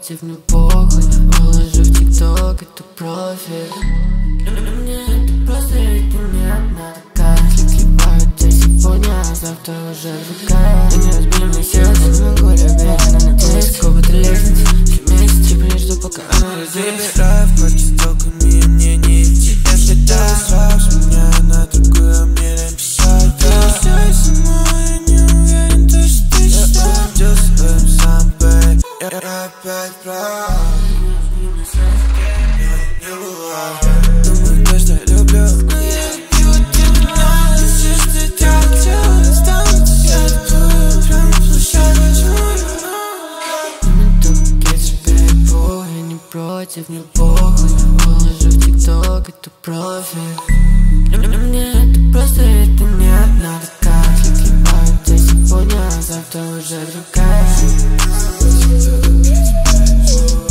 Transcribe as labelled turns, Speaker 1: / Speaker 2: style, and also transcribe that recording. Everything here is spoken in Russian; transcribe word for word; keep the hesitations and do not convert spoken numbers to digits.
Speaker 1: против, мне похуй. Выложу в тикток эту профиль. Мне это просто, ведь ты не одна такая. Клепаю тебя сегодня, а завтра уже другая. Ты не разбей мне сердце, не могу любить. Но надеюсь, сколько лестниц. Все вместе теперь жду, пока она разделится.
Speaker 2: Забираю в корте толками, мне не идти. Если ты сразу с меня на другую, мне написать. Ты все со мной, я не уверен, то что ты считаешь. Я своим сам, бэй, я опять прав. Не бывает. Думаю, то, что люблю, но я люблю тебя. Если что так делаю, стану тебя люблю. Прямо площадь
Speaker 1: я не против, мне похуй. Выложу в тикток эту профиль. Мне это просто, ведь ты не одна такая. Клепаю тебя сегодня, а завтра уже другая.